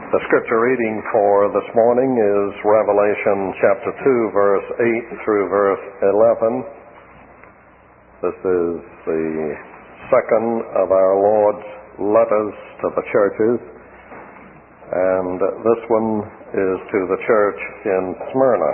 The scripture reading for this morning is Revelation chapter 2, verse 8 through verse 11. This is the second of our Lord's letters to the churches, and this one is to the church in Smyrna.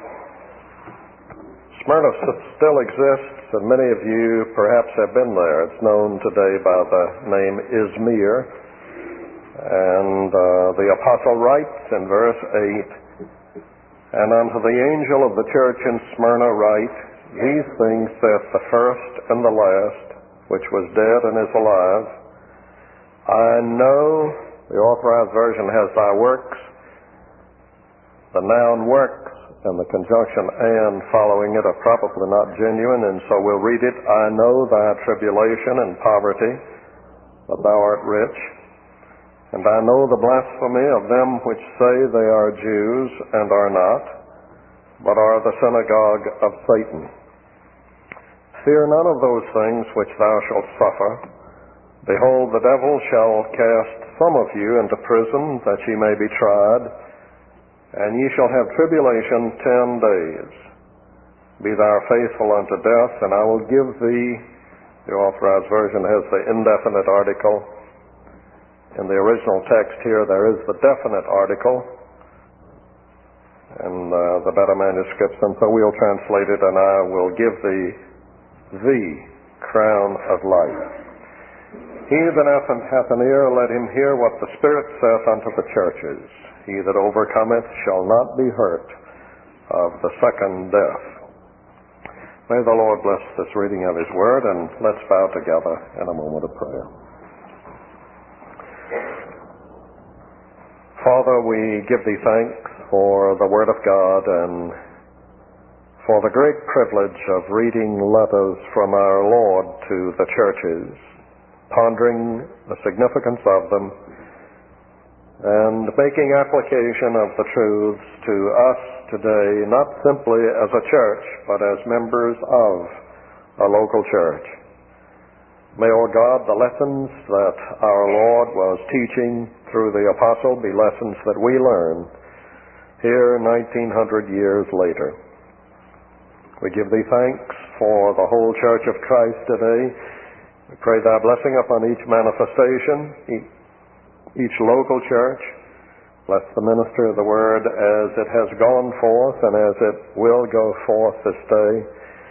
Smyrna still exists, and many of you perhaps have been there. It's known today by the name Izmir. And the apostle writes in verse 8, "And unto the angel of the church in Smyrna write, These things saith the first and the last, which was dead and is alive. I know," the Authorized Version has "thy works." The noun works and the conjunction "and" following it are probably not genuine, and so we'll read it. "I know thy tribulation and poverty, but thou art rich. And I know the blasphemy of them which say they are Jews and are not, but are the synagogue of Satan. Fear none of those things which thou shalt suffer. Behold, the devil shall cast some of you into prison, that ye may be tried, and ye shall have tribulation 10 days. Be thou faithful unto death, and I will give thee," the Authorized Version has the indefinite article. In the original text here, there is the definite article in the better manuscripts, and so we'll translate it, "and I will give thee the crown of life. He that hath an ear, let him hear what the Spirit saith unto the churches. He that overcometh shall not be hurt of the second death." May the Lord bless this reading of His Word, and let's bow together in a moment of prayer. Father, we give Thee thanks for the Word of God and for the great privilege of reading letters from our Lord to the churches, pondering the significance of them, and making application of the truths to us today, not simply as a church, but as members of a local church. May, O God, the lessons that our Lord was teaching through the apostle be lessons that we learn here 1900 years later. We give Thee thanks for the whole Church of Christ today. We pray Thy blessing upon each manifestation, each local church. Bless the minister of the Word as it has gone forth and as it will go forth this day.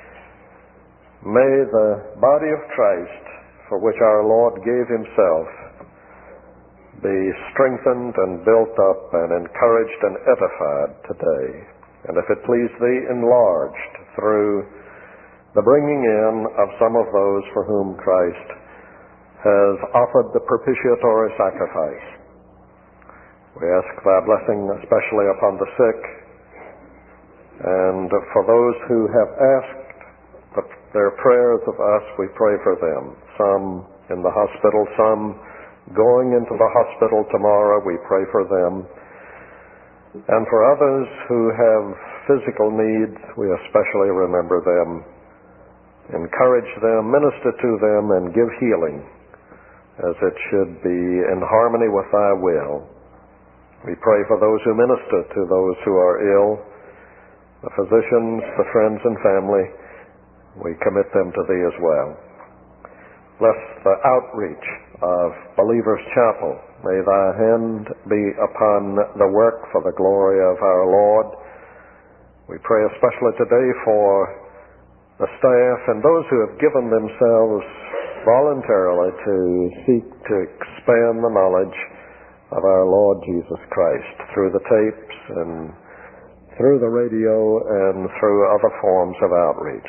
May the body of Christ, for which our Lord gave Himself, be strengthened and built up and encouraged and edified today. And if it please Thee, enlarged through the bringing in of some of those for whom Christ has offered the propitiatory sacrifice. We ask Thy blessing especially upon the sick, and for those who have asked their prayers of us, we pray for them. Some in the hospital, some going into the hospital tomorrow, we pray for them. And for others who have physical needs, we especially remember them, encourage them, minister to them, and give healing as it should be in harmony with Thy will. We pray for those who minister to those who are ill, the physicians, the friends and family. We commit them to Thee as well. Bless the outreach of Believers Chapel. May Thy hand be upon the work for the glory of our Lord. We pray especially today for the staff and those who have given themselves voluntarily to seek to expand the knowledge of our Lord Jesus Christ through the tapes and through the radio and through other forms of outreach.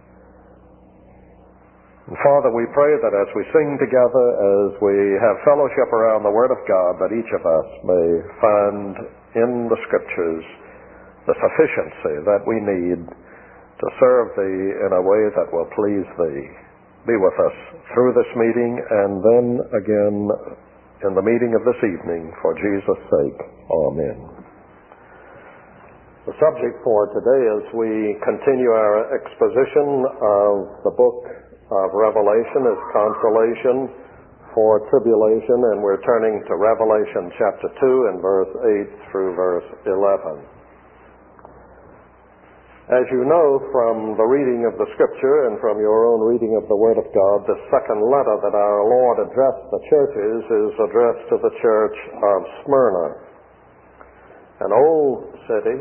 And Father, we pray that as we sing together, as we have fellowship around the Word of God, that each of us may find in the Scriptures the sufficiency that we need to serve Thee in a way that will please Thee. Be with us through this meeting and then again in the meeting of this evening, for Jesus' sake. Amen. The subject for today, as we continue our exposition of the book of Revelation, is consolation for tribulation, and we're turning to Revelation chapter 2 and verse 8 through verse 11. As you know from the reading of the Scripture and from your own reading of the Word of God, the second letter that our Lord addressed the churches is addressed to the church of Smyrna, an old city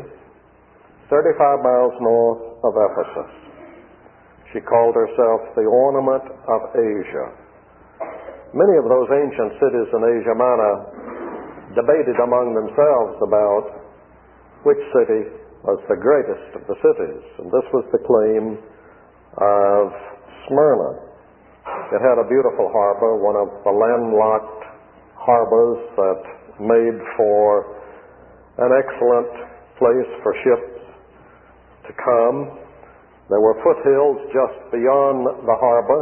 35 miles north of Ephesus. She called herself the ornament of Asia. Many of those ancient cities in Asia Minor debated among themselves about which city was the greatest of the cities, and this was the claim of Smyrna. It had a beautiful harbor, one of the landlocked harbors that made for an excellent place for ships to come. There were foothills just beyond the harbor,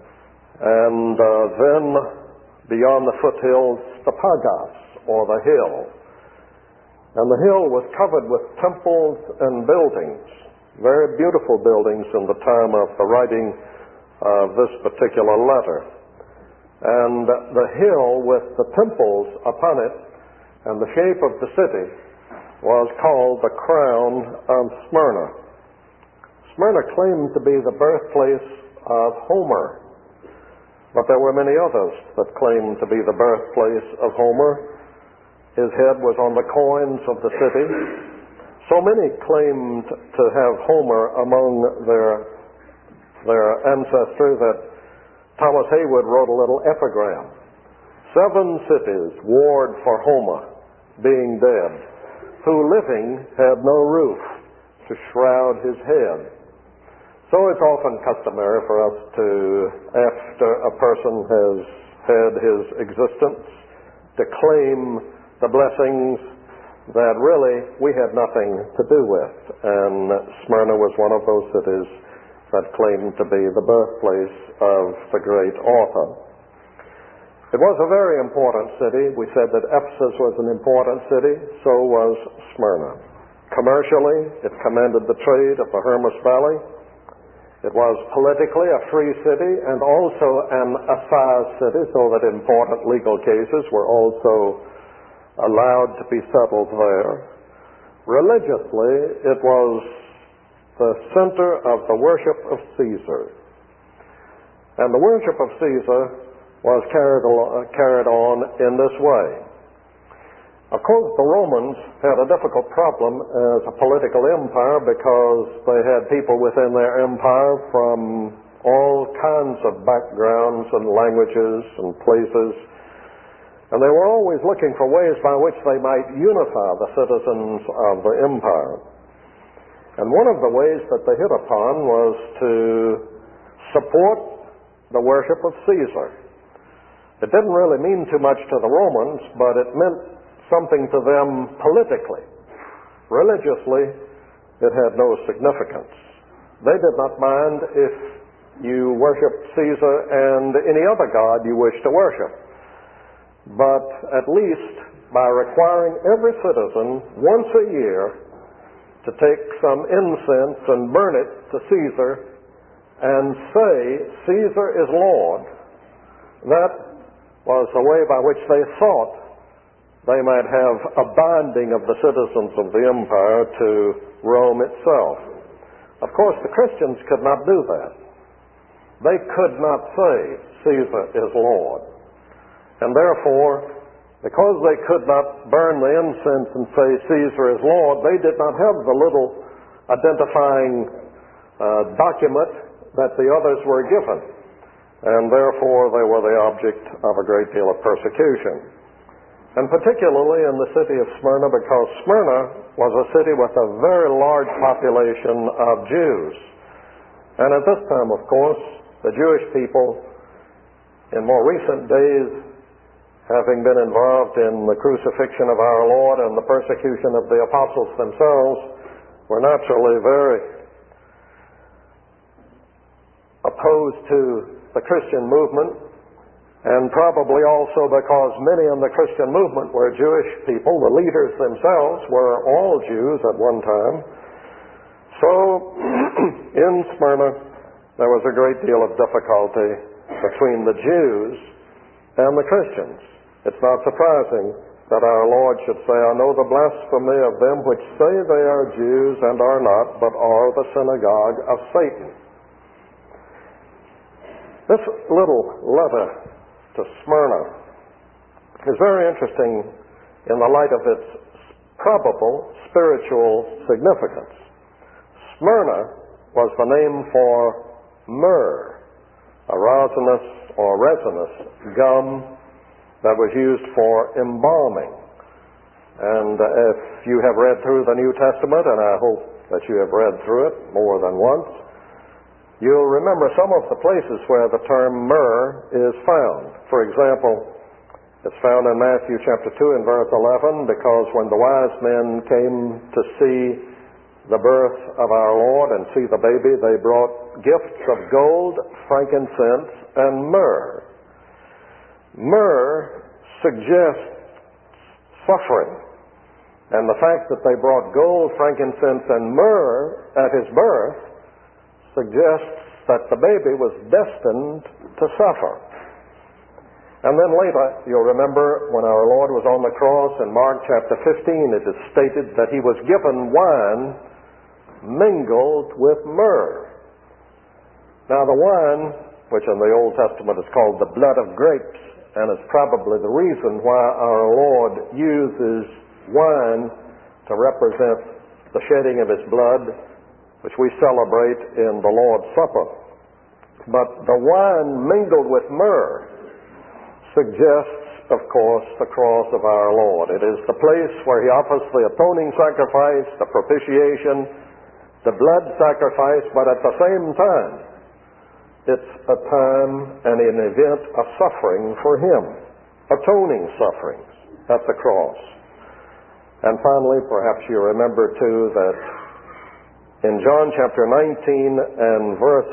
and then beyond the foothills, the Pagas, or the hill. And the hill was covered with temples and buildings, very beautiful buildings in the time of the writing of this particular letter. And the hill with the temples upon it and the shape of the city was called the Crown of Smyrna. Smyrna claimed to be the birthplace of Homer, but there were many others that claimed to be the birthplace of Homer. His head was on the coins of the city. So many claimed to have Homer among their ancestry that Thomas Haywood wrote a little epigram. 7 cities warred for Homer, being dead, who living had no roof to shroud his head. So it's often customary for us to, after a person has had his existence, to claim the blessings that really we had nothing to do with. And Smyrna was one of those cities that claimed to be the birthplace of the great author. It was a very important city. We said that Ephesus was an important city, so was Smyrna. Commercially, it commanded the trade of the Hermus Valley. It was politically a free city and also an assize city, so that important legal cases were also allowed to be settled there. Religiously, it was the center of the worship of Caesar. And the worship of Caesar was carried on in this way. Of course, the Romans had a difficult problem as a political empire because they had people within their empire from all kinds of backgrounds and languages and places. And they were always looking for ways by which they might unify the citizens of the empire. And one of the ways that they hit upon was to support the worship of Caesar. It didn't really mean too much to the Romans, but it meant something to them politically. Religiously, it had no significance. They did not mind if you worshiped Caesar and any other god you wished to worship. But at least by requiring every citizen once a year to take some incense and burn it to Caesar and say, Caesar is Lord, that was the way by which they thought they might have a binding of the citizens of the empire to Rome itself. Of course, the Christians could not do that. They could not say, Caesar is Lord. And therefore, because they could not burn the incense and say Caesar is Lord, they did not have the little identifying document that the others were given. And therefore, they were the object of a great deal of persecution. And particularly in the city of Smyrna, because Smyrna was a city with a very large population of Jews. And at this time, of course, the Jewish people in more recent days, having been involved in the crucifixion of our Lord and the persecution of the apostles themselves, were naturally very opposed to the Christian movement, and probably also because many in the Christian movement were Jewish people. The leaders themselves were all Jews at one time. So in Smyrna, there was a great deal of difficulty between the Jews and the Christians. It's not surprising that our Lord should say, I know the blasphemy of them which say they are Jews and are not, but are the synagogue of Satan. This little letter to Smyrna is very interesting in the light of its probable spiritual significance. Smyrna was the name for myrrh, a resinous gum that was used for embalming. And if you have read through the New Testament, and I hope that you have read through it more than once, you'll remember some of the places where the term myrrh is found. For example, it's found in Matthew chapter 2 and verse 11, because when the wise men came to see the birth of our Lord and see the baby, they brought gifts of gold, frankincense, and myrrh. Myrrh suggests suffering. And the fact that they brought gold, frankincense, and myrrh at his birth suggests that the baby was destined to suffer. And then later, you'll remember when our Lord was on the cross in Mark chapter 15, it is stated that he was given wine mingled with myrrh. Now the wine, which in the Old Testament is called the blood of grapes, and is probably the reason why our Lord uses wine to represent the shedding of his blood, which we celebrate in the Lord's Supper. But the wine mingled with myrrh suggests, of course, the cross of our Lord. It is the place where he offers the atoning sacrifice, the propitiation, the blood sacrifice, but at the same time, it's a time and an event of suffering for him, atoning sufferings at the cross. And finally, perhaps you remember too that in John chapter 19 and verse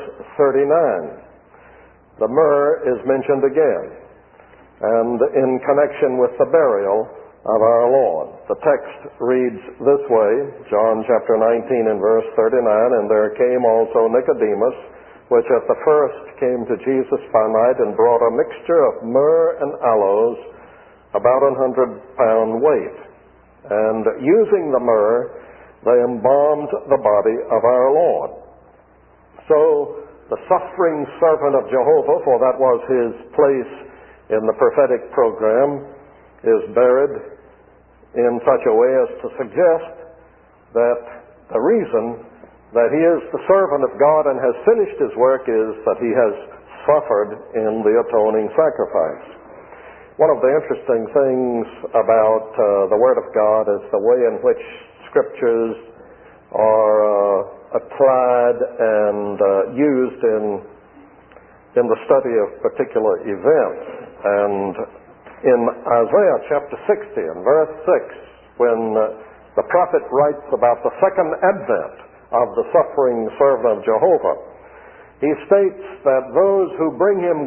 39, the myrrh is mentioned again, and in connection with the burial of our Lord. The text reads this way, John chapter 19 and verse 39, and there came also Nicodemus, which at the first came to Jesus by night and brought a mixture of myrrh and aloes, about 100-pound weight. And using the myrrh, they embalmed the body of our Lord. So the suffering servant of Jehovah, for that was his place in the prophetic program, is buried in such a way as to suggest that the reason that he is the servant of God and has finished his work is that he has suffered in the atoning sacrifice. One of the interesting things about the Word of God is the way in which Scriptures are applied and used in the study of particular events. And in Isaiah chapter 60 and verse 6, when the prophet writes about the second advent of the suffering servant of Jehovah, he states that those who bring him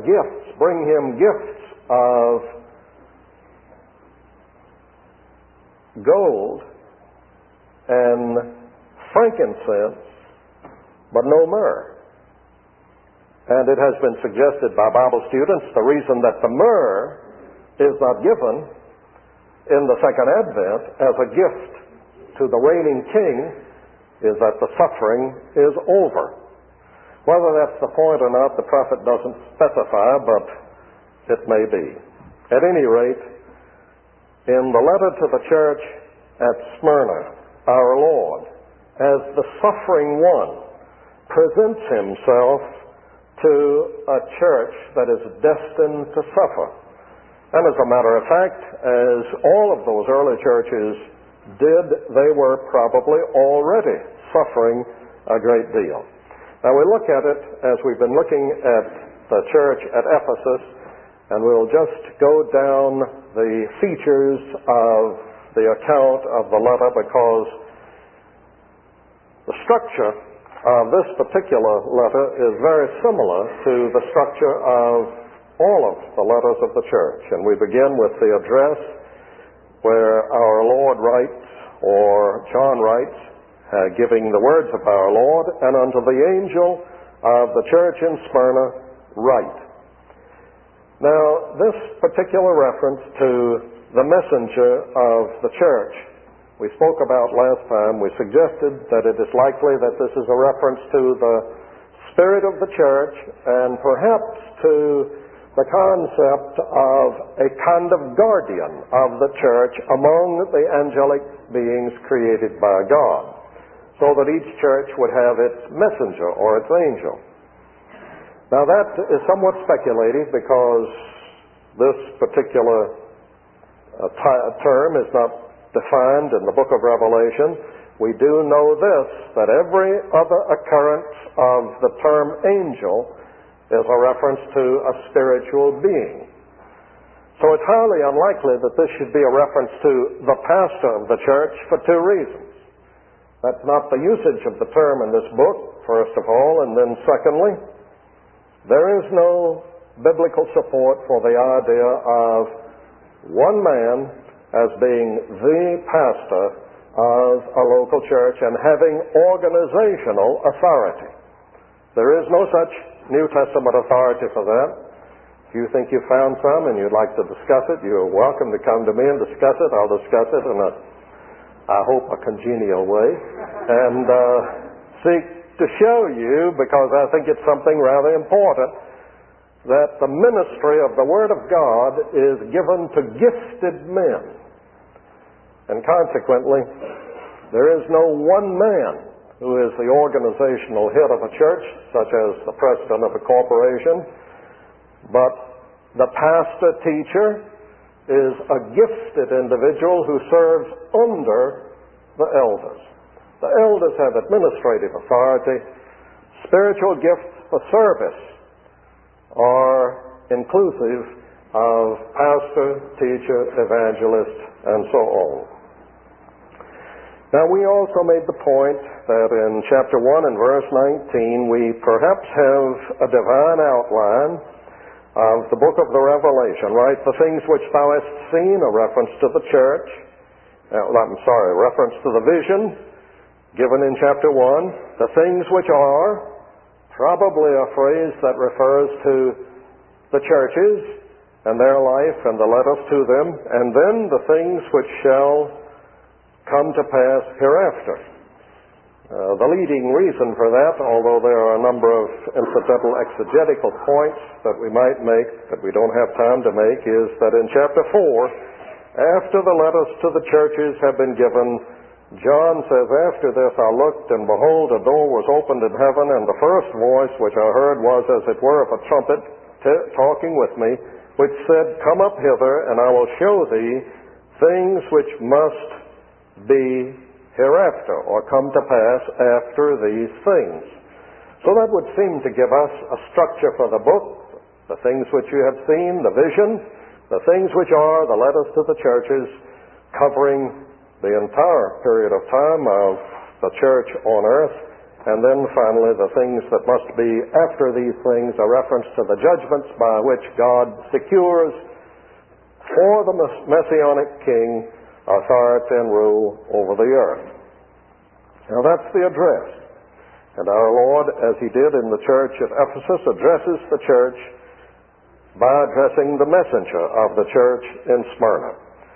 gifts of gold and frankincense, but no myrrh. And it has been suggested by Bible students the reason that the myrrh is not given in the second advent as a gift to the reigning king is that the suffering is over. Whether that's the point or not, the prophet doesn't specify, but it may be. At any rate, in the letter to the church at Smyrna, our Lord, as the suffering one, presents himself to a church that is destined to suffer. And as a matter of fact, as all of those early churches did, they were probably already suffering a great deal. Now we look at it as we've been looking at the church at Ephesus, and we'll just go down the features of the account of the letter, because the structure of this particular letter is very similar to the structure of all of the letters of the church. And we begin with the address where our Lord writes, or John writes, giving the words of our Lord, and unto the angel of the church in Smyrna write. Now, this particular reference to the messenger of the church, we spoke about last time. We suggested that it is likely that this is a reference to the spirit of the church and perhaps to the concept of a kind of guardian of the church among the angelic beings created by God, so that each church would have its messenger or its angel. Now that is somewhat speculative because this particular term is not defined in the book of Revelation. We do know this, that every other occurrence of the term angel is a reference to a spiritual being. So it's highly unlikely that this should be a reference to the pastor of the church for two reasons. That's not the usage of the term in this book, first of all, and then secondly, there is no biblical support for the idea of one man as being the pastor of a local church and having organizational authority. There is no such New Testament authority for that. If you think you found some and you'd like to discuss it, you're welcome to come to me and discuss it. I'll discuss it in I hope, a congenial way, and seek to show you, because I think it's something rather important, that the ministry of the Word of God is given to gifted men. And consequently, there is no one man who is the organizational head of a church, such as the president of a corporation, but the pastor-teacher is a gifted individual who serves under the elders. The elders have administrative authority. Spiritual gifts for service are inclusive of pastor, teacher, evangelist, and so on. Now, we also made the point that in chapter 1 and verse 19, we perhaps have a divine outline of the book of the Revelation, right? The things which thou hast seen, a reference to the church. Reference to the vision given in chapter 1. The things which are, probably a phrase that refers to the churches and their life and the letters to them. And then the things which shall come to pass hereafter. The leading reason for that, although there are a number of incidental exegetical points that we might make that we don't have time to make, is that in chapter 4, after the letters to the churches have been given, John says, after this I looked, and behold, a door was opened in heaven, and the first voice which I heard was as it were of a trumpet talking with me, which said, Come up hither, and I will show thee things which must be hereafter, or come to pass after these things. So that would seem to give us a structure for the book, the things which you have seen, the vision, the things which are, the letters to the churches, covering the entire period of time of the church on earth, and then finally the things that must be after these things, a reference to the judgments by which God secures for the Messianic King authority and rule over the earth. Now that's the address. And our Lord, as He did in the church at Ephesus, addresses the church by addressing the messenger of the church in Smyrna.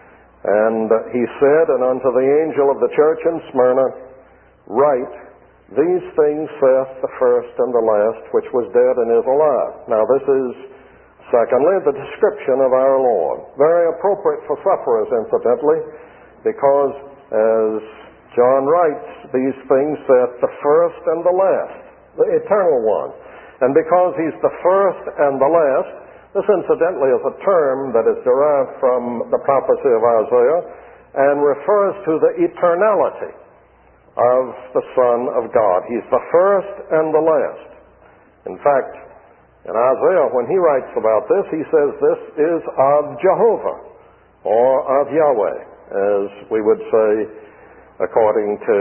And He said, And unto the angel of the church in Smyrna, Write, these things saith the first and the last, which was dead and is alive. Now this is, secondly, the description of our Lord. Very appropriate for sufferers, incidentally, because as John writes, these things saith the first and the last, the eternal one. And because He's the first and the last, this incidentally is a term that is derived from the prophecy of Isaiah and refers to the eternality of the Son of God. He's the first and the last. In fact, in Isaiah, when he writes about this, he says this is of Jehovah, or of Yahweh, as we would say according to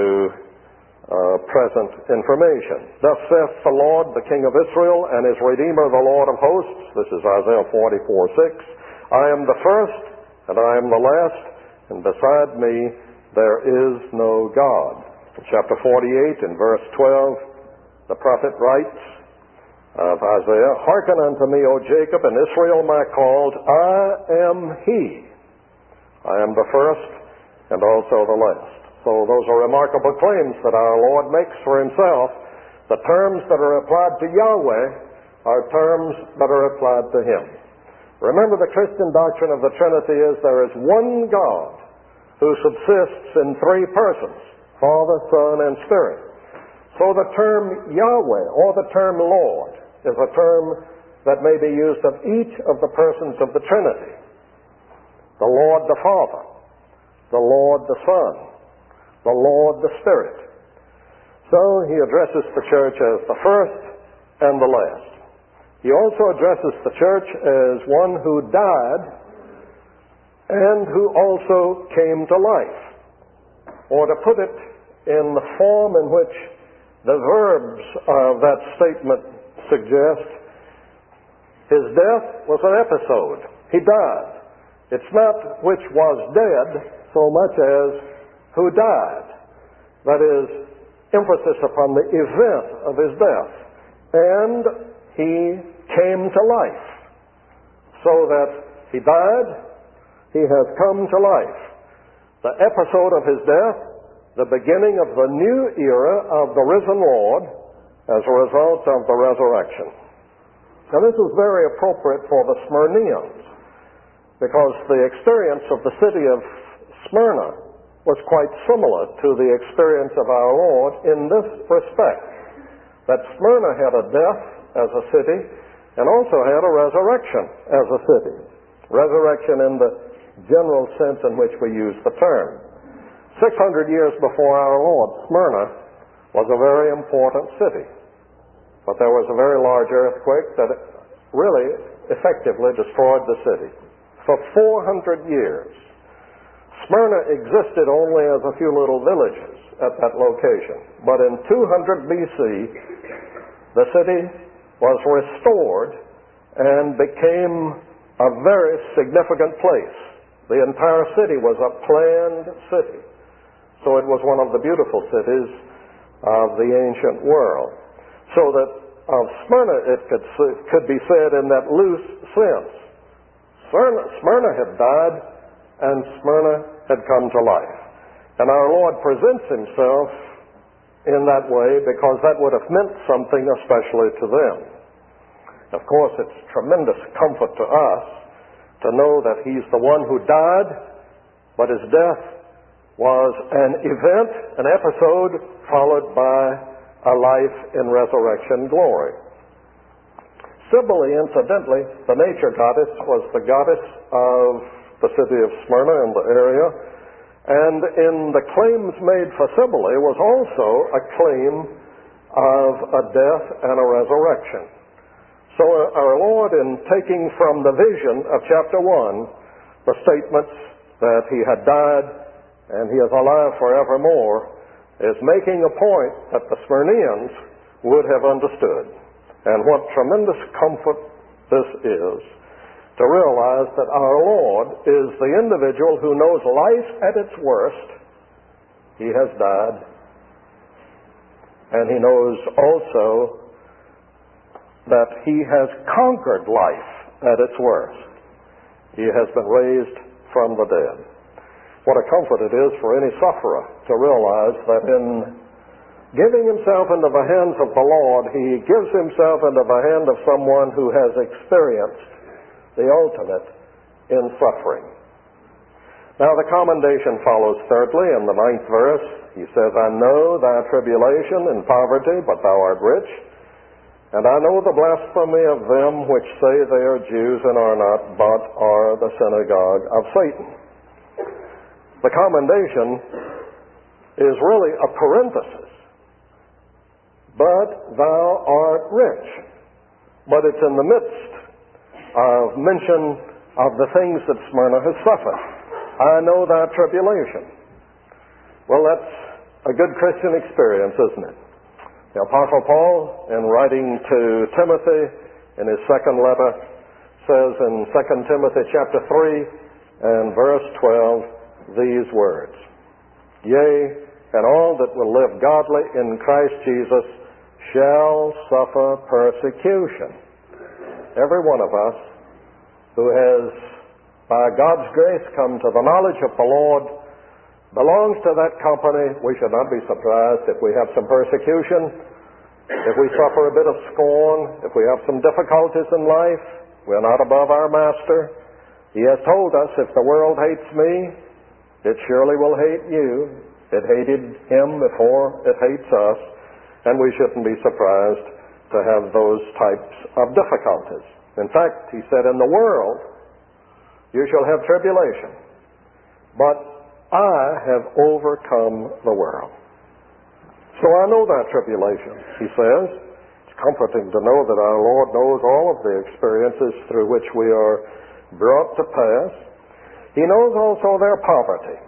present information. Thus saith the Lord, the King of Israel, and His Redeemer, the Lord of hosts. This is Isaiah 44:6. I am the first, and I am the last, and beside me there is no God. In chapter 48, in verse 12, the prophet writes, of Isaiah, "Hearken unto me, O Jacob, and Israel my called, I am he. I am the first and also the last." So those are remarkable claims that our Lord makes for himself. The terms that are applied to Yahweh are terms that are applied to him. Remember, the Christian doctrine of the Trinity is there is one God who subsists in three persons, Father, Son, and Spirit. So the term Yahweh or the term Lord is a term that may be used of each of the persons of the Trinity. The Lord the Father, the Lord the Son, the Lord the Spirit. So he addresses the church as the first and the last. He also addresses the church as one who died and who also came to life. Or to put it in the form in which the verbs of that statement suggest, his death was an episode. He died. It's not which was dead so much as who died. That is, emphasis upon the event of his death. And he came to life. So that he died, he has come to life. The episode of his death, the beginning of the new era of the risen Lord as a result of the resurrection. Now this is very appropriate for the Smyrnians, because the experience of the city of Smyrna was quite similar to the experience of our Lord in this respect, that Smyrna had a death as a city and also had a resurrection as a city. Resurrection in the general sense in which we use the term. 600 years before our Lord, Smyrna was a very important city. But there was a very large earthquake that really effectively destroyed the city. For 400 years, Smyrna existed only as a few little villages at that location. But in 200 BC, the city was restored and became a very significant place. The entire city was a planned city. So it was one of the beautiful cities of the ancient world. So that of Smyrna it could be said in that loose sense, Smyrna had died and Smyrna had come to life. And our Lord presents himself in that way because that would have meant something especially to them. Of course, it's tremendous comfort to us to know that he's the one who died, but his death was an event, an episode, followed by a life in resurrection glory. Cybele, incidentally, the nature goddess, was the goddess of the city of Smyrna and the area, and in the claims made for Cybele was also a claim of a death and a resurrection. So our Lord, in taking from the vision of chapter 1 the statements that he had died and he is alive forevermore, is making a point that the Smyrnians would have understood. And what tremendous comfort this is, to realize that our Lord is the individual who knows life at its worst. He has died. And he knows also that he has conquered life at its worst. He has been raised from the dead. What a comfort it is for any sufferer to realize that in giving himself into the hands of the Lord, he gives himself into the hand of someone who has experienced the ultimate in suffering. Now the commendation follows thirdly in the 9th verse. He says, I know thy tribulation and poverty, but thou art rich. And I know the blasphemy of them which say they are Jews and are not, but are the synagogue of Satan. The commendation is really a parenthesis. But thou art rich. But it's in the midst of mention of the things that Smyrna has suffered. I know thy tribulation. Well, that's a good Christian experience, isn't it? The Apostle Paul, in writing to Timothy in his second letter, says in 2 Timothy chapter 3 and verse 12 these words, Yea, and all that will live godly in Christ Jesus shall suffer persecution. Every one of us who has, by God's grace, come to the knowledge of the Lord belongs to that company. We should not be surprised if we have some persecution, if we suffer a bit of scorn, if we have some difficulties in life. We're not above our Master. He has told us, if the world hates me, it surely will hate you. It hated him before it hates us, and we shouldn't be surprised to have those types of difficulties. In fact, he said, in the world you shall have tribulation, but I have overcome the world. So I know that tribulation, he says. It's comforting to know that our Lord knows all of the experiences through which we are brought to pass. He knows also their poverty.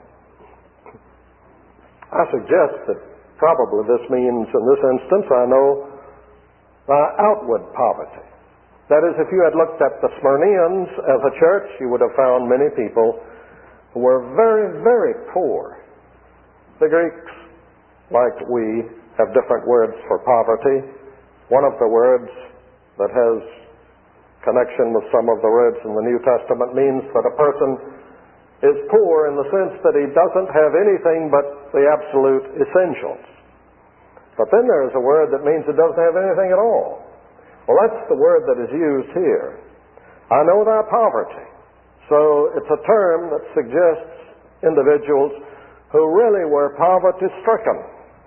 I suggest that probably this means, in this instance, I know outward poverty. That is, if you had looked at the Smyrnians as a church, you would have found many people who were very, very poor. The Greeks, like we, have different words for poverty. One of the words that has connection with some of the words in the New Testament means that a person is poor in the sense that he doesn't have anything but the absolute essentials. But then there is a word that means it doesn't have anything at all. Well, that's the word that is used here. I know thy poverty. So it's a term that suggests individuals who really were poverty-stricken.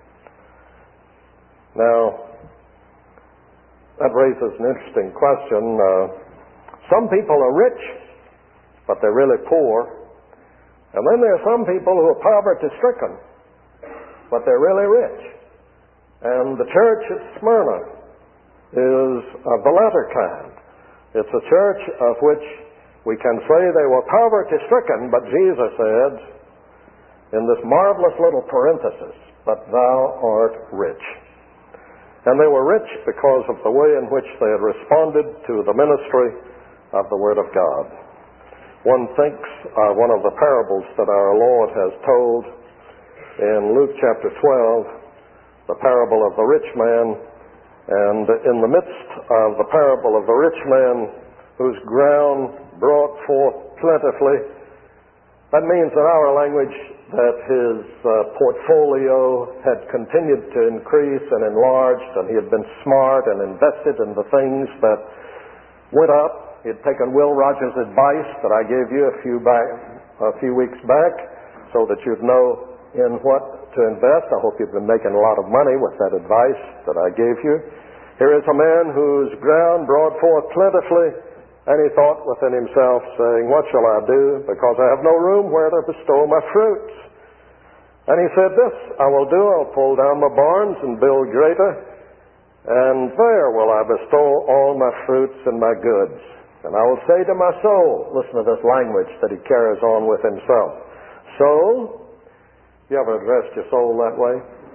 Now, that raises an interesting question. Some people are rich, but they're really poor. And then there are some people who are poverty-stricken, but they're really rich. And the church at Smyrna is of the latter kind. It's a church of which we can say they were poverty-stricken, but Jesus said, in this marvelous little parenthesis, but thou art rich. And they were rich because of the way in which they had responded to the ministry of the Word of God. One thinks one of the parables that our Lord has told in Luke chapter 12, the parable of the rich man. And in the midst of the parable of the rich man whose ground brought forth plentifully, that means in our language that his portfolio had continued to increase and enlarged, and he had been smart and invested in the things that went up. He had taken Will Rogers' advice that I gave you a few weeks back so that you'd know in what to invest. I hope you've been making a lot of money with that advice that I gave you. Here is a man whose ground brought forth plentifully, and he thought within himself, saying, what shall I do? Because I have no room where to bestow my fruits. And he said, this I will do. I'll pull down my barns and build greater, and there will I bestow all my fruits and my goods. And I will say to my soul, listen to this language that he carries on with himself. Soul, you ever addressed your soul that way?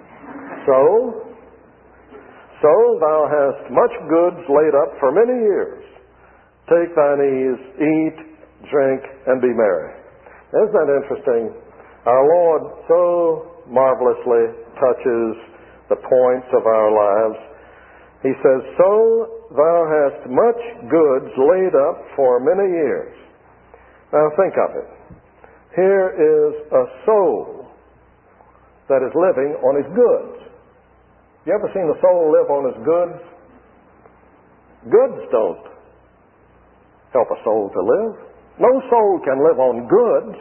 Soul, thou hast much goods laid up for many years. Take thine ease, eat, drink, and be merry. Isn't that interesting? Our Lord so marvelously touches the points of our lives. He says, so thou hast much goods laid up for many years. Now think of it. Here is a soul that is living on his goods. You ever seen a soul live on his goods? Goods don't help a soul to live. No soul can live on goods.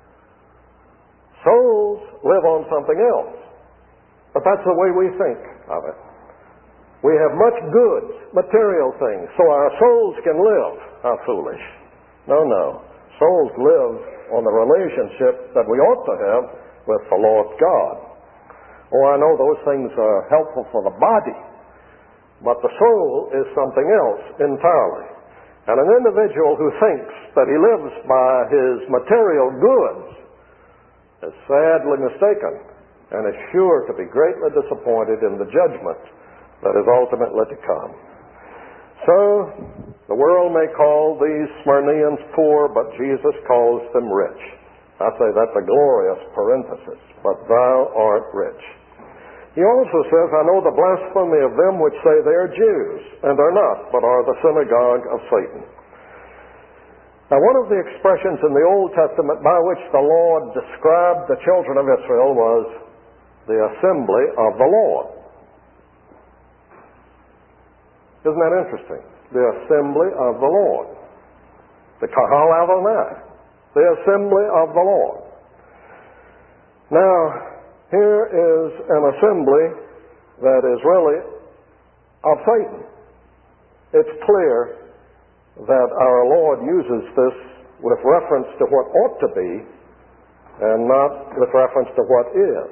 Souls live on something else. But that's the way we think of it. We have much goods, material things, so our souls can live. How foolish. No. Souls live on the relationship that we ought to have with the Lord God. Oh, I know those things are helpful for the body, but the soul is something else entirely. And an individual who thinks that he lives by his material goods is sadly mistaken and is sure to be greatly disappointed in the judgment that is ultimately to come. So, the world may call these Smyrnians poor, but Jesus calls them rich. I say that's a glorious parenthesis, but thou art rich. He also says, I know the blasphemy of them which say they are Jews, and are not, but are the synagogue of Satan. Now, one of the expressions in the Old Testament by which the Lord described the children of Israel was the assembly of the Lord. Isn't that interesting? The assembly of the Lord. The Kahal Adonai. The assembly of the Lord. Now, here is an assembly that is really of Satan. It's clear that our Lord uses this with reference to what ought to be and not with reference to what is.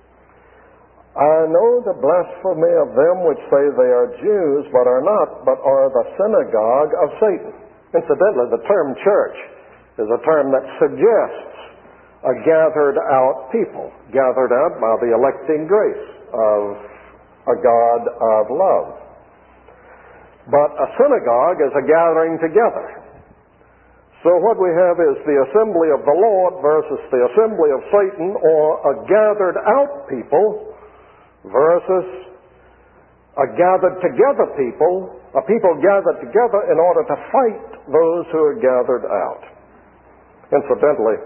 I know the blasphemy of them which say they are Jews, but are not, but are the synagogue of Satan. Incidentally, the term church is a term that suggests a gathered out people, gathered out by the electing grace of a God of love. But a synagogue is a gathering together. So what we have is the assembly of the Lord versus the assembly of Satan, or a gathered out people versus a gathered together people, a people gathered together in order to fight those who are gathered out. Incidentally,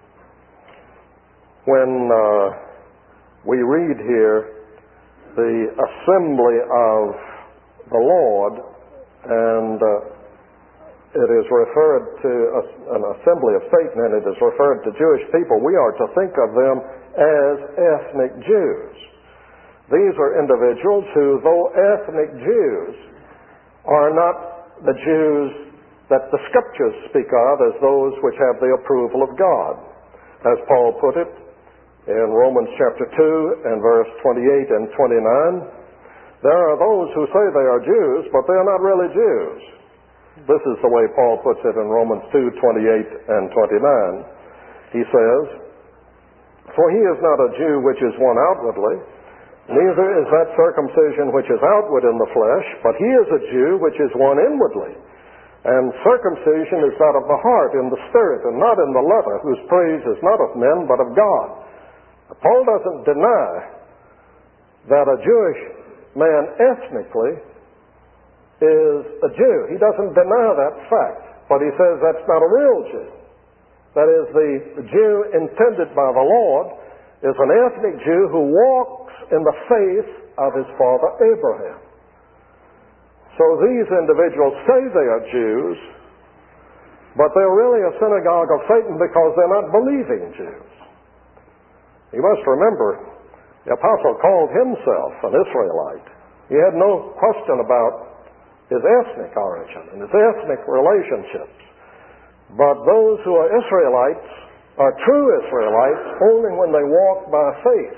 when we read here the assembly of the Lord, and it is referred to an assembly of Satan, and it is referred to Jewish people, we are to think of them as ethnic Jews. These are individuals who, though ethnic Jews, are not the Jews that the Scriptures speak of as those which have the approval of God. As Paul put it in Romans chapter 2 and verse 28 and 29, there are those who say they are Jews, but they are not really Jews. This is the way Paul puts it in Romans 2, 28 and 29. He says, for he is not a Jew which is one outwardly, neither is that circumcision which is outward in the flesh, but he is a Jew which is one inwardly. And circumcision is that of the heart, in the spirit, and not in the letter, whose praise is not of men, but of God. Paul doesn't deny that a Jewish man ethnically is a Jew. He doesn't deny that fact, but he says that's not a real Jew. That is, the Jew intended by the Lord is an ethnic Jew who walks in the faith of his father Abraham. So these individuals say they are Jews, but they're really a synagogue of Satan because they're not believing Jews. You must remember, the apostle called himself an Israelite. He had no question about his ethnic origin and his ethnic relationships. But those who are Israelites are true Israelites only when they walk by faith,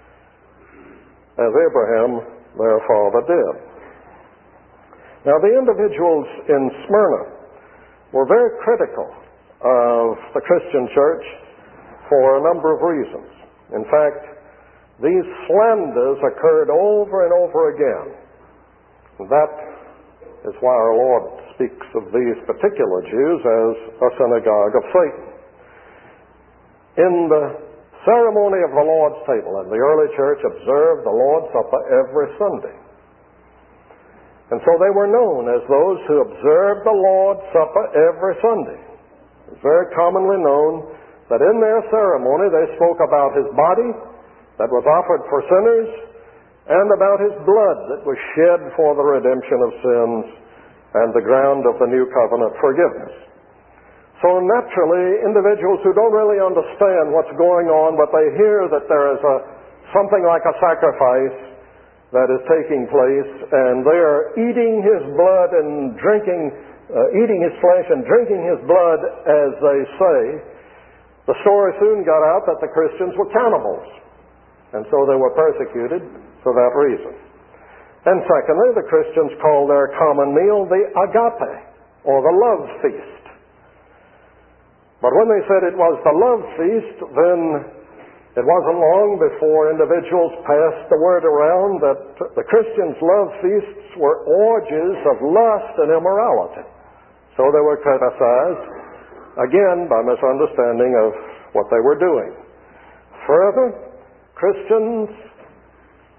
as Abraham, their father, did. Now, the individuals in Smyrna were very critical of the Christian church for a number of reasons. In fact, these slanders occurred over and over again. That is why our Lord speaks of these particular Jews as a synagogue of Satan. In the ceremony of the Lord's table, and the early church observed the Lord's Supper every Sunday. And so they were known as those who observed the Lord's Supper every Sunday. It's very commonly known that in their ceremony they spoke about his body that was offered for sinners and about his blood that was shed for the redemption of sins and the ground of the new covenant forgiveness. So naturally, individuals who don't really understand what's going on, but they hear that there is something like a sacrifice that is taking place, and they are eating his blood and eating his flesh and drinking his blood, as they say, the story soon got out that the Christians were cannibals, and so they were persecuted for that reason. And secondly, the Christians called their common meal the agape, or the love feast. But when they said it was the love feast, then it wasn't long before individuals passed the word around that the Christians' love feasts were orgies of lust and immorality. So they were criticized, again, by misunderstanding of what they were doing. Further, Christians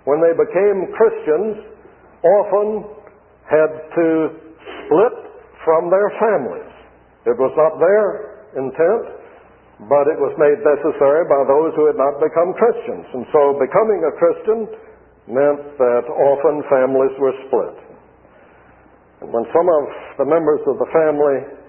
when they became Christians, often had to split from their families. It was not their intent, but it was made necessary by those who had not become Christians. And so becoming a Christian meant that often families were split. And when some of the members of the family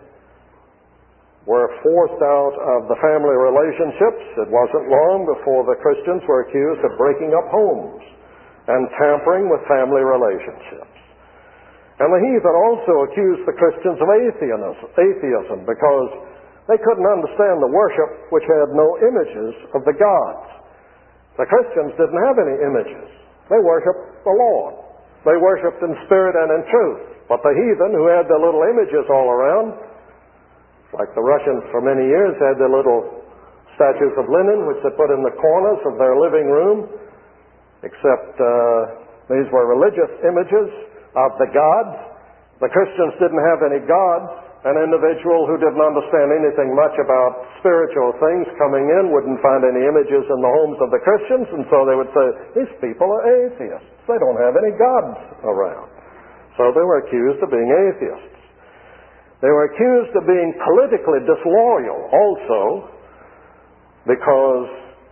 were forced out of the family relationships, it wasn't long before the Christians were accused of breaking up homes and tampering with family relationships. And the heathen also accused the Christians of atheism because they couldn't understand the worship which had no images of the gods. The Christians didn't have any images. They worshiped the Lord. They worshiped in spirit and in truth. But the heathen, who had their little images all around, like the Russians for many years had their little statues of linen which they put in the corners of their living room, except these were religious images of the gods. The Christians didn't have any gods. An individual who didn't understand anything much about spiritual things coming in wouldn't find any images in the homes of the Christians, and so they would say, these people are atheists. They don't have any gods around. So they were accused of being atheists. They were accused of being politically disloyal also because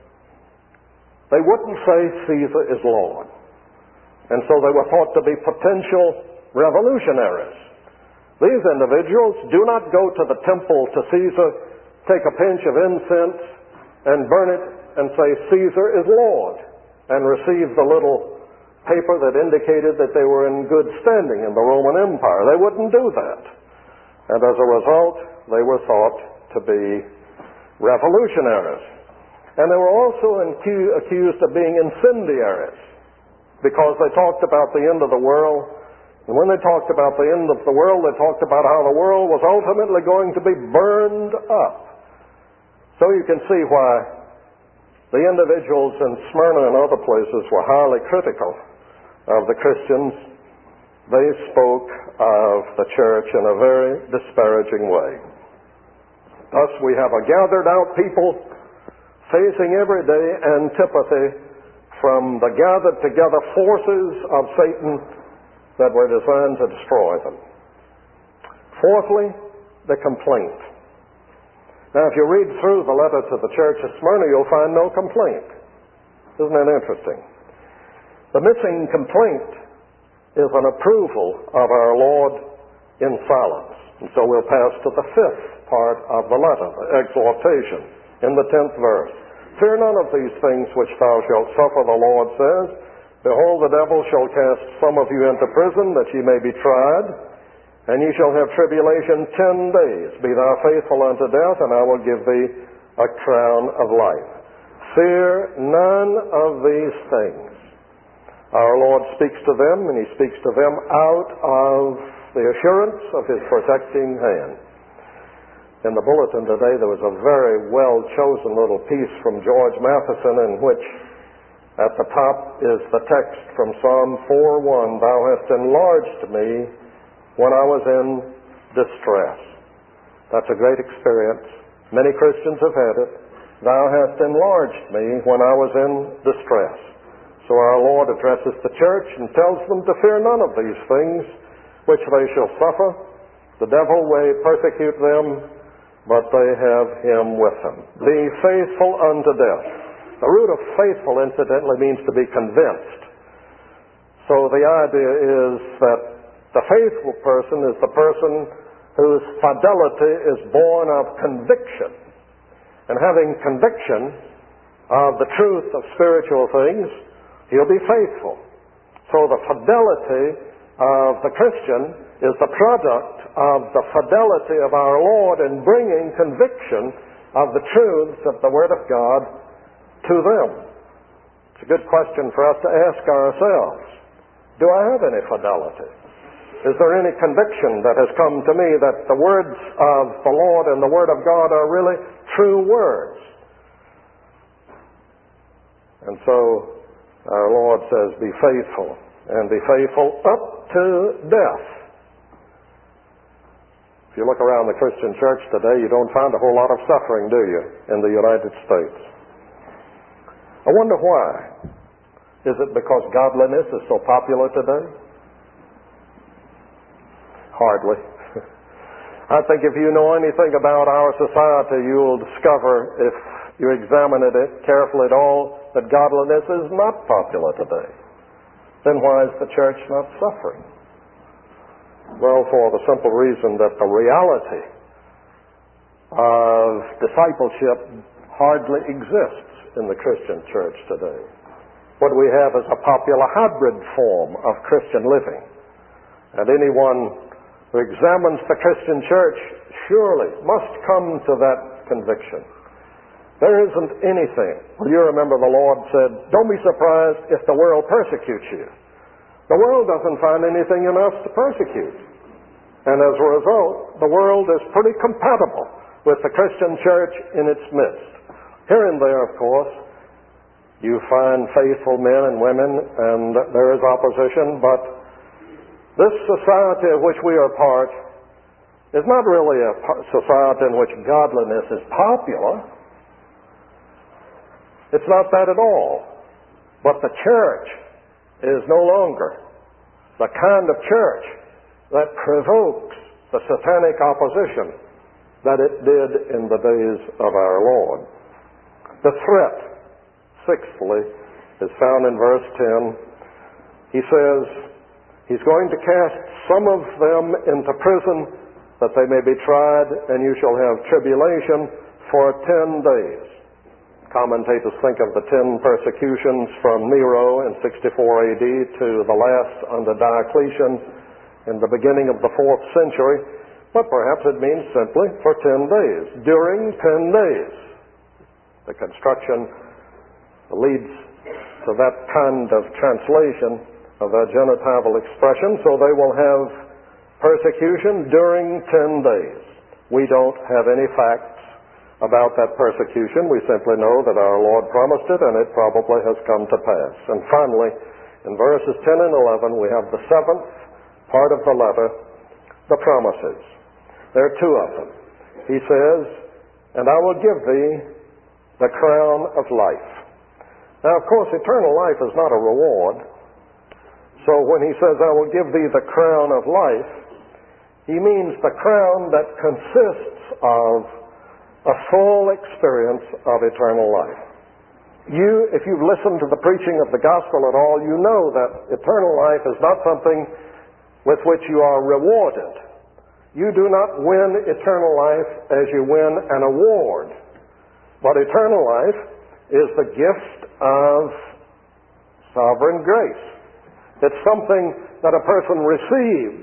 they wouldn't say Caesar is Lord. And so they were thought to be potential revolutionaries. These individuals do not go to the temple to Caesar, take a pinch of incense and burn it and say Caesar is Lord and receive the little paper that indicated that they were in good standing in the Roman Empire. They wouldn't do that. And as a result, they were thought to be revolutionaries. And they were also accused of being incendiaries because they talked about the end of the world. And when they talked about the end of the world, they talked about how the world was ultimately going to be burned up. So you can see why the individuals in Smyrna and other places were highly critical of the Christians. They spoke of the church in a very disparaging way. Thus we have a gathered out people facing everyday antipathy from the gathered together forces of Satan that were designed to destroy them. Fourthly, the complaint. Now if you read through the letter to the church of Smyrna, you'll find no complaint. Isn't that interesting? The missing complaint is an approval of our Lord in silence. And so we'll pass to the fifth part of the letter, the exhortation, in the 10th verse. Fear none of these things which thou shalt suffer, the Lord says. Behold, the devil shall cast some of you into prison, that ye may be tried, and ye shall have tribulation 10 days. Be thou faithful unto death, and I will give thee a crown of life. Fear none of these things. Our Lord speaks to them, and He speaks to them out of the assurance of His protecting hand. In the bulletin today, there was a very well-chosen little piece from George Matheson in which at the top is the text from Psalm 4:1, Thou hast enlarged me when I was in distress. That's a great experience. Many Christians have had it. Thou hast enlarged me when I was in distress. So our Lord addresses the church and tells them to fear none of these things which they shall suffer. The devil may persecute them, but they have him with them. Be faithful unto death. The root of faithful, incidentally, means to be convinced. So the idea is that the faithful person is the person whose fidelity is born of conviction. And having conviction of the truth of spiritual things, he'll be faithful. So the fidelity of the Christian is the product of the fidelity of our Lord in bringing conviction of the truths of the Word of God to them. It's a good question for us to ask ourselves. Do I have any fidelity? Is there any conviction that has come to me that the words of the Lord and the Word of God are really true words? And so our Lord says, be faithful, and be faithful up to death. If you look around the Christian church today, you don't find a whole lot of suffering, do you, in the United States? I wonder why. Is it because godliness is so popular today? Hardly. I think if you know anything about our society, you'll discover, if you examine it carefully at all, that godliness is not popular today. Then why is the church not suffering? Well, for the simple reason that the reality of discipleship hardly exists in the Christian church today. What we have is a popular hybrid form of Christian living. And anyone who examines the Christian church surely must come to that conviction. There isn't anything. Well, you remember the Lord said, don't be surprised if the world persecutes you. The world doesn't find anything in us to persecute. And as a result, the world is pretty compatible with the Christian church in its midst. Here and there, of course, you find faithful men and women, and there is opposition, but this society of which we are part is not really a society in which godliness is popular. It's not that at all. But the church is no longer the kind of church that provokes the satanic opposition that it did in the days of our Lord. The threat, sixthly, is found in verse 10. He says, he's going to cast some of them into prison that they may be tried, and you shall have tribulation for 10 days. Commentators think of the 10 persecutions from Nero in 64 AD to the last under Diocletian in the beginning of the 4th century, but perhaps it means simply for 10 days. During 10 days. The construction leads to that kind of translation of that genitival expression, so they will have persecution during 10 days. We don't have any facts about that persecution. We simply know that our Lord promised it, and it probably has come to pass. And finally, in verses 10 and 11, we have the seventh part of the letter, the promises. There are two of them. He says, and I will give thee the crown of life. Now, of course, eternal life is not a reward. So when he says, I will give thee the crown of life, he means the crown that consists of a full experience of eternal life. If you've listened to the preaching of the gospel at all, you know that eternal life is not something with which you are rewarded. You do not win eternal life as you win an award. But eternal life is the gift of sovereign grace. It's something that a person receives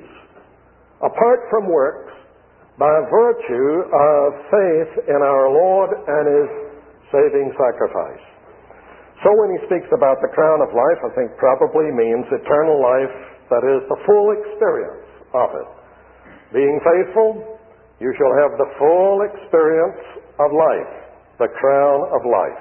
apart from works by virtue of faith in our Lord and His saving sacrifice. So when he speaks about the crown of life, I think probably means eternal life, that is the full experience of it. Being faithful, you shall have the full experience of life, the crown of life.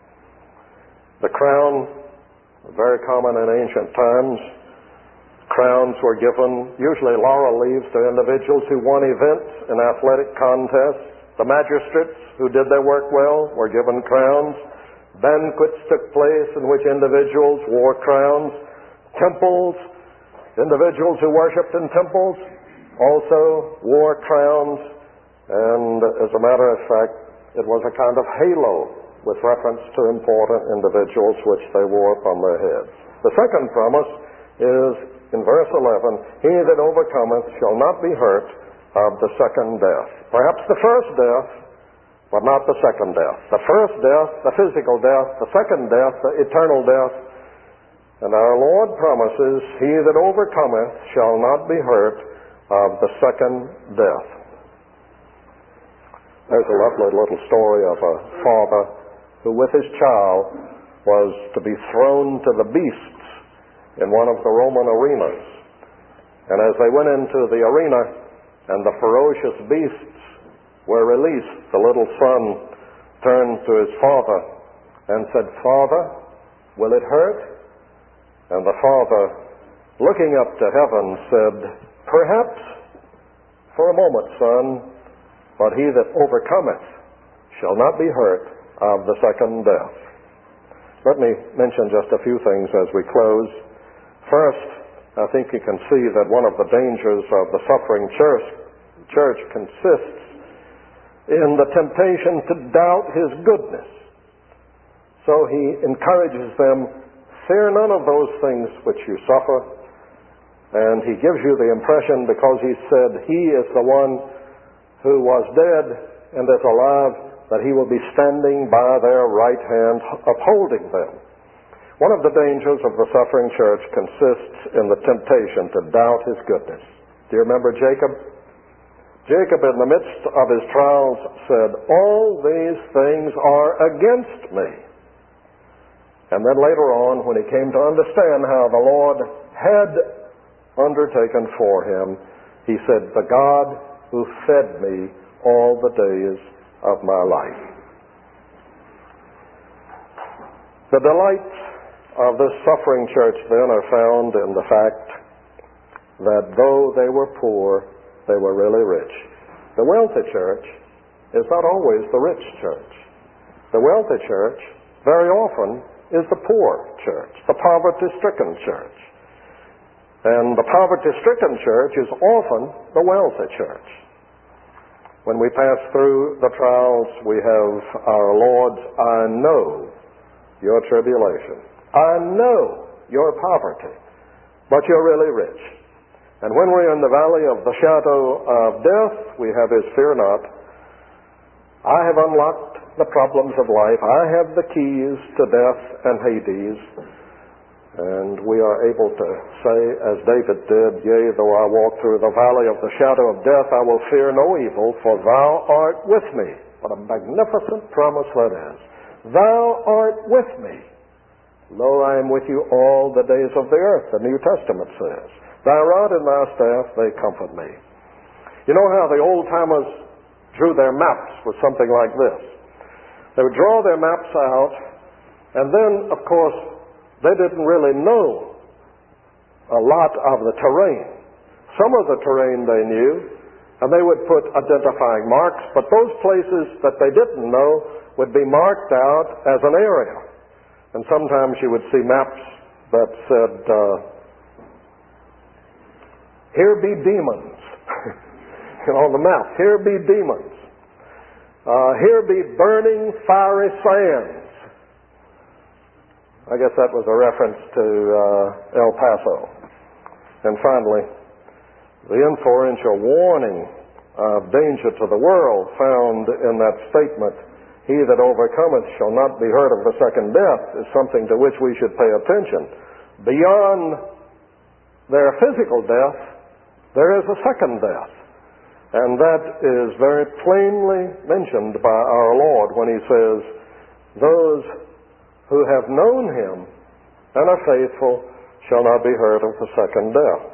The crown, very common in ancient times. Crowns were given, usually laurel leaves, to individuals who won events in athletic contests. The magistrates who did their work well were given crowns. Banquets took place in which individuals wore crowns. Temples, individuals who worshipped in temples also wore crowns. And as a matter of fact, it was a kind of halo with reference to important individuals which they wore upon their heads. The second promise is in verse 11, he that overcometh shall not be hurt of the second death. Perhaps the first death, but not the second death. The first death, the physical death, the second death, the eternal death. And our Lord promises, he that overcometh shall not be hurt of the second death. There's a lovely little story of a father who with his child was to be thrown to the beasts in one of the Roman arenas. And as they went into the arena and the ferocious beasts were released, the little son turned to his father and said, Father, will it hurt? And the father, looking up to heaven, said, Perhaps for a moment, son, but he that overcometh shall not be hurt of the second death. Let me mention just a few things as we close. First, I think you can see that one of the dangers of the suffering church consists in the temptation to doubt his goodness. So he encourages them, fear none of those things which you suffer. And he gives you the impression, because he said he is the one who was dead and is alive, that he will be standing by their right hand upholding them. One of the dangers of the suffering church consists in the temptation to doubt his goodness. Do you remember Jacob? Jacob, in the midst of his trials, said, all these things are against me. And then later on, when he came to understand how the Lord had undertaken for him, he said, the God who fed me all the days of my life. The delights of this suffering church then are found in the fact that though they were poor, they were really rich. The wealthy church is not always the rich church. The wealthy church very often is the poor church, the poverty-stricken church. And the poverty-stricken church is often the wealthy church. When we pass through the trials, we have our Lord's, I know your tribulation. I know your poverty, but you're really rich. And when we're in the valley of the shadow of death, we have his fear not. I have unlocked the problems of life. I have the keys to death and Hades. And we are able to say, as David did, yea, though I walk through the valley of the shadow of death, I will fear no evil, for thou art with me. What a magnificent promise that is. Thou art with me. Lo, I am with you all the days of the earth, the New Testament says. Thy rod and thy staff, they comfort me. You know how the old-timers drew their maps with something like this. They would draw their maps out, and then, of course, they didn't really know a lot of the terrain. Some of the terrain they knew, and they would put identifying marks, but those places that they didn't know would be marked out as an area. And sometimes you would see maps that said, here be demons. On the map, here be demons. Here be burning fiery sands. I guess that was a reference to El Paso. And finally, the inferential warning of danger to the world found in that statement, he that overcometh shall not be hurt of the second death, is something to which we should pay attention. Beyond their physical death, there is a second death. And that is very plainly mentioned by our Lord when he says, those who have known him and are faithful shall not be hurt of the second death.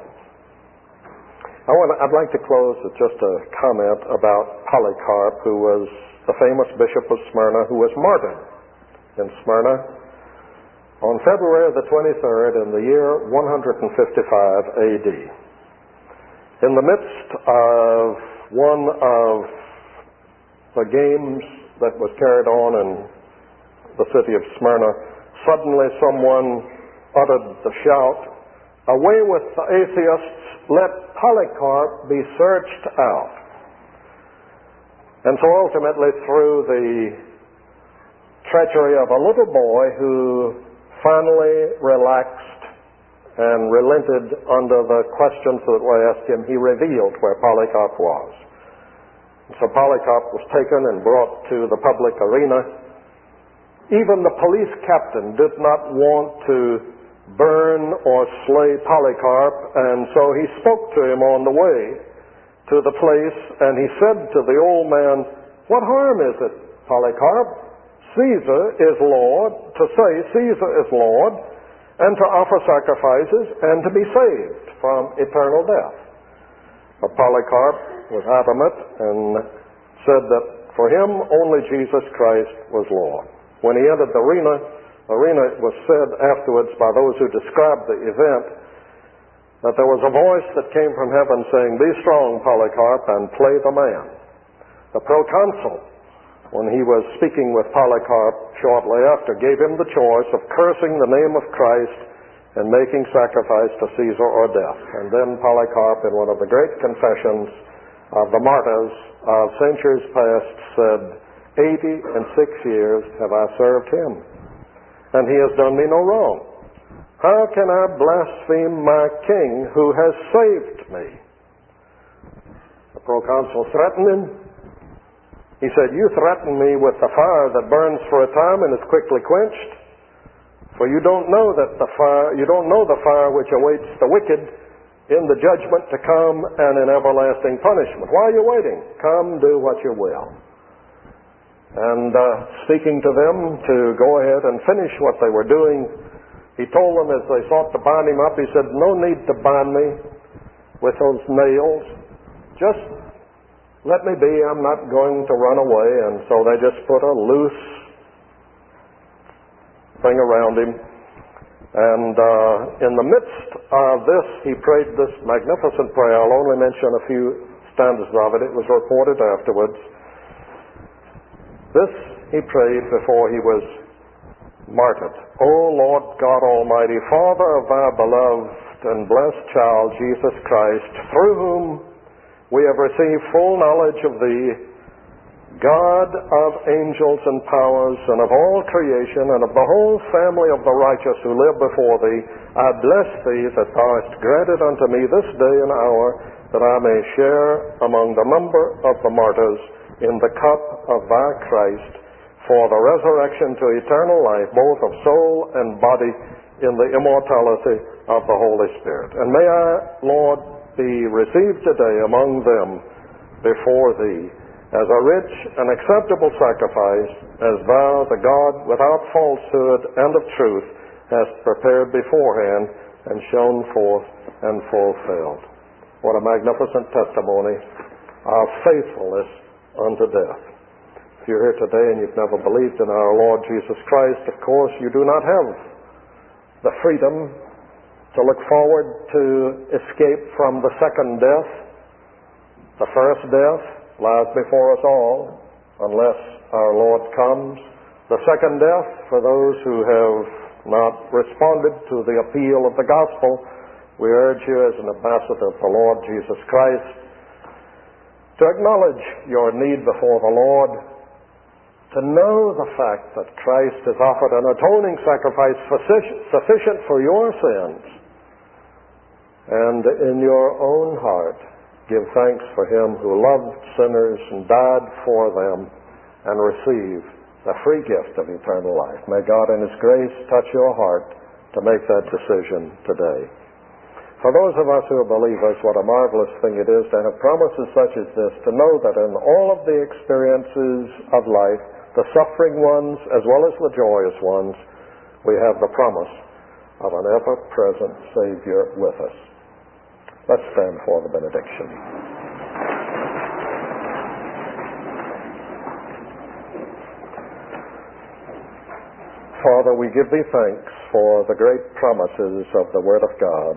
I'd like to close with just a comment about Polycarp, who was the famous bishop of Smyrna, who was martyred in Smyrna on February the 23rd in the year 155 AD. In the midst of one of the games that was carried on in the city of Smyrna, suddenly someone uttered the shout, away with the atheists, let Polycarp be searched out. And so ultimately, through the treachery of a little boy who finally relaxed and relented under the questions that were asked him, he revealed where Polycarp was. So Polycarp was taken and brought to the public arena. Even the police captain did not want to burn or slay Polycarp, and so he spoke to him on the way to the place, and he said to the old man, what harm is it, Polycarp? Caesar is Lord, to say Caesar is Lord, and to offer sacrifices, and to be saved from eternal death. But Polycarp was adamant and said that for him only Jesus Christ was Lord. When he entered the arena, it was said afterwards by those who described the event that there was a voice that came from heaven saying, be strong, Polycarp, and play the man. The proconsul when he was speaking with Polycarp shortly after, gave him the choice of cursing the name of Christ and making sacrifice to Caesar or death. And then Polycarp, in one of the great confessions of the martyrs of centuries past, said, 86 years have I served him, and he has done me no wrong. How can I blaspheme my king who has saved me? The proconsul threatened him. He said, you threaten me with the fire that burns for a time and is quickly quenched, for you don't know the fire which awaits the wicked in the judgment to come and in everlasting punishment. Why are you waiting? Come, do what you will. And speaking to them to go ahead and finish what they were doing, he told them as they sought to bind him up, he said, no need to bind me with those nails. Just let me be. I'm not going to run away. And so they just put a loose thing around him. And in the midst of this, he prayed this magnificent prayer. I'll only mention a few stanzas of it. It was reported afterwards. This he prayed before he was martyred. O Lord God Almighty, Father of thy beloved and blessed child, Jesus Christ, through whom we have received full knowledge of thee, God of angels and powers, and of all creation, and of the whole family of the righteous who live before thee, I bless thee that thou hast granted unto me this day and hour, that I may share among the number of the martyrs in the cup of thy Christ, for the resurrection to eternal life, both of soul and body, in the immortality of the Holy Spirit. And may I, Lord, be received today among them before thee as a rich and acceptable sacrifice, as thou, the God without falsehood and of truth, hast prepared beforehand and shown forth and fulfilled. What a magnificent testimony of faithfulness unto death. If you're here today and you've never believed in our Lord Jesus Christ, of course you do not have the freedom to look forward to escape from the second death. The first death lies before us all, unless our Lord comes. The second death, for those who have not responded to the appeal of the gospel, we urge you as an ambassador of the Lord Jesus Christ to acknowledge your need before the Lord, to know the fact that Christ has offered an atoning sacrifice sufficient for your sins, and in your own heart give thanks for him who loved sinners and died for them, and receive the free gift of eternal life. May God in his grace touch your heart to make that decision today. For those of us who are believers, what a marvelous thing it is to have promises such as this, to know that in all of the experiences of life, the suffering ones as well as the joyous ones, we have the promise of an ever-present Savior with us. Let's stand for the benediction. Father, we give thee thanks for the great promises of the Word of God.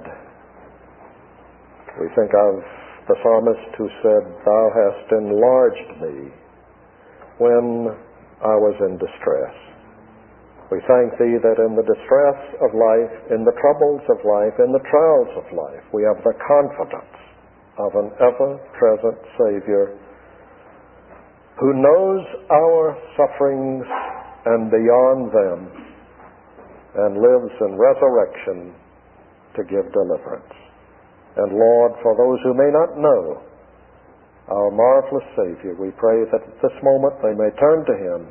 We think of the psalmist who said, thou hast enlarged me when I was in distress. We thank thee that in the distress of life, in the troubles of life, in the trials of life, we have the confidence of an ever-present Savior who knows our sufferings and beyond them, and lives in resurrection to give deliverance. And Lord, for those who may not know our marvelous Savior, we pray that at this moment they may turn to him,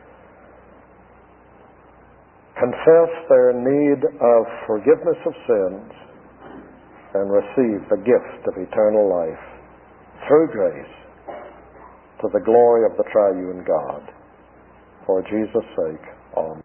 confess their need of forgiveness of sins, and receive the gift of eternal life through grace to the glory of the triune God. For Jesus' sake, amen.